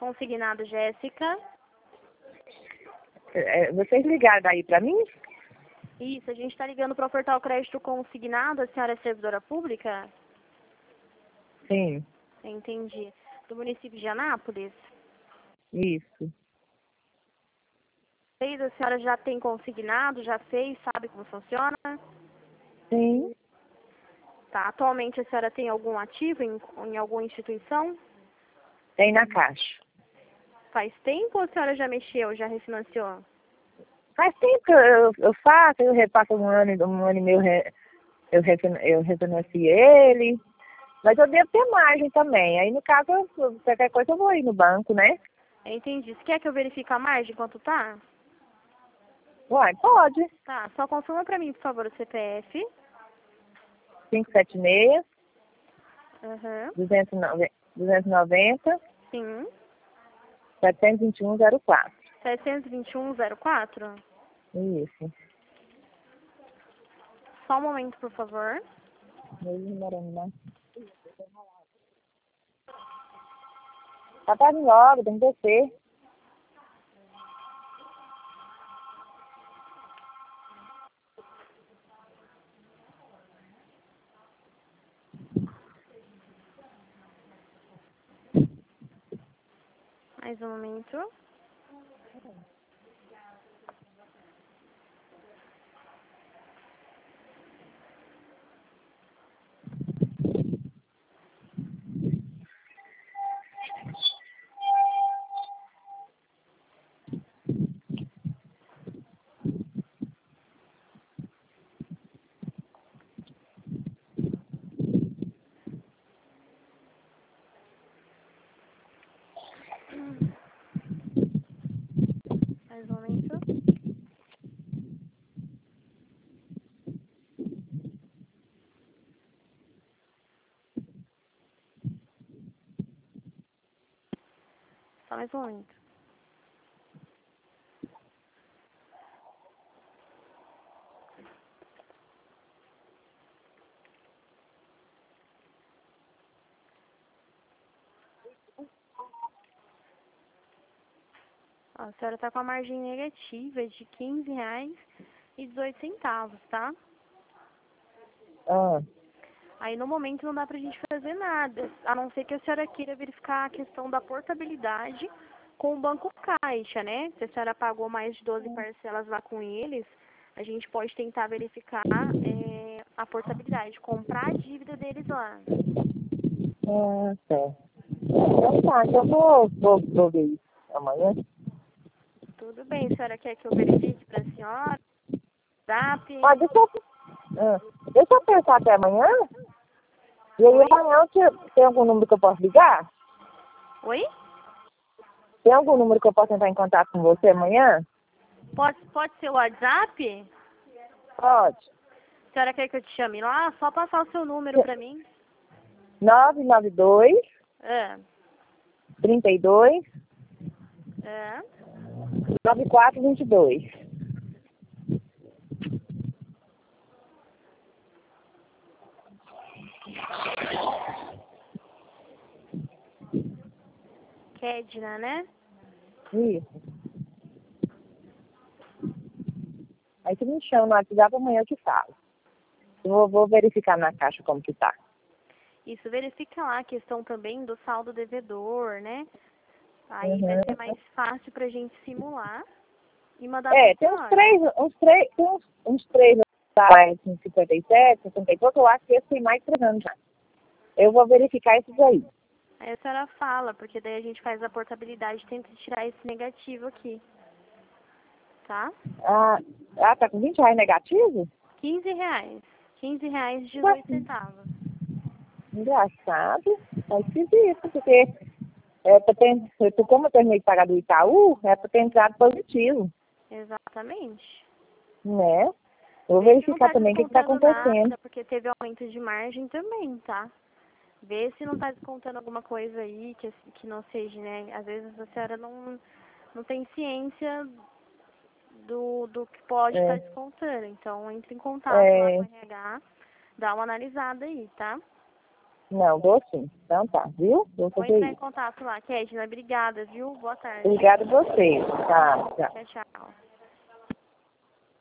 Consignado, Jéssica. Vocês ligaram aí pra mim? Isso, a gente está ligando para ofertar o crédito consignado. A senhora é servidora pública? Sim, Entendi. Do município de Anápolis? isso. A senhora já tem consignado, já fez, sabe como funciona? Sim, Tá. Atualmente a senhora tem algum ativo em alguma instituição? tem na caixa. Faz tempo ou a senhora já mexeu, já refinanciou? Faz tempo que eu faço, eu repasso um ano e meio, eu refinancio ele. Mas eu devo ter margem também. Aí, no caso, qualquer coisa eu vou ir no banco, né? Entendi. Você quer que eu verifique a margem quanto tá? Uai, pode. Tá, só confirma pra mim, por favor, o CPF. 576, Aham. 290, Sim. 721,04. 721,04. Isso. Só um momento, por favor. Mesmo morando lá. Tá em obra, tem que descer. Mais um momento. Mais um momento. Só mais um momento. Ó, a senhora tá com a margem negativa de R$ 15,18, tá? Ah, Aí no momento não dá pra gente fazer nada, a não ser que a senhora queira verificar a questão da portabilidade com o Banco Caixa, né? Se a senhora pagou mais de 12 parcelas lá com eles, a gente pode tentar verificar a portabilidade, comprar a dívida deles lá. tá. Então tá, então eu vou ver isso amanhã. Tudo bem, a senhora quer que eu verifique pra senhora? Zap? Deixa eu pensar até amanhã. E aí Oi? amanhã tem algum número que eu posso ligar? Oi? Tem algum número que eu posso entrar em contato com você amanhã? Pode ser o WhatsApp? Pode. A senhora quer que eu te chame lá? Só passar o seu número pra mim. 992 É. 32 É. 9422. Kedna, né? Isso. Aí você me chama no WhatsApp, amanhã eu te falo. Vou verificar na caixa como que tá. Isso, verifica lá a questão também do saldo devedor, né? Aí vai Uhum. ser mais fácil pra gente simular e mandar pra Tem uns senhora. três, tem uns três lá em 57, 60 e pouco, eu acho que esse tem mais de 3 anos já. Eu vou verificar esses aí. Aí a senhora fala, porque daí a gente faz a portabilidade e tenta tirar esse negativo aqui. Tá? Tá com R$ 20 negativo? R$ 15. Ué, R$ 15,18. engraçado. É esquisito, porque como eu terminei de pagar do Itaú, é para ter entrado positivo, Exatamente. né? Eu vou Vê se não verificar tá também o que está descontando acontecendo. nada, porque teve aumento de margem também, tá? Vê se não tá descontando alguma coisa aí que não seja, né? Às vezes a senhora não tem ciência do que pode estar É, descontando. Então, entre em contato lá com é, o RH, dá uma analisada aí, tá? Não, vou sim. Então tá, viu? Vou Vou fazer entrar em isso. contato lá. Kedna, obrigada, viu? Boa tarde. Obrigada a você. Tá, tchau. Tchau, tchau.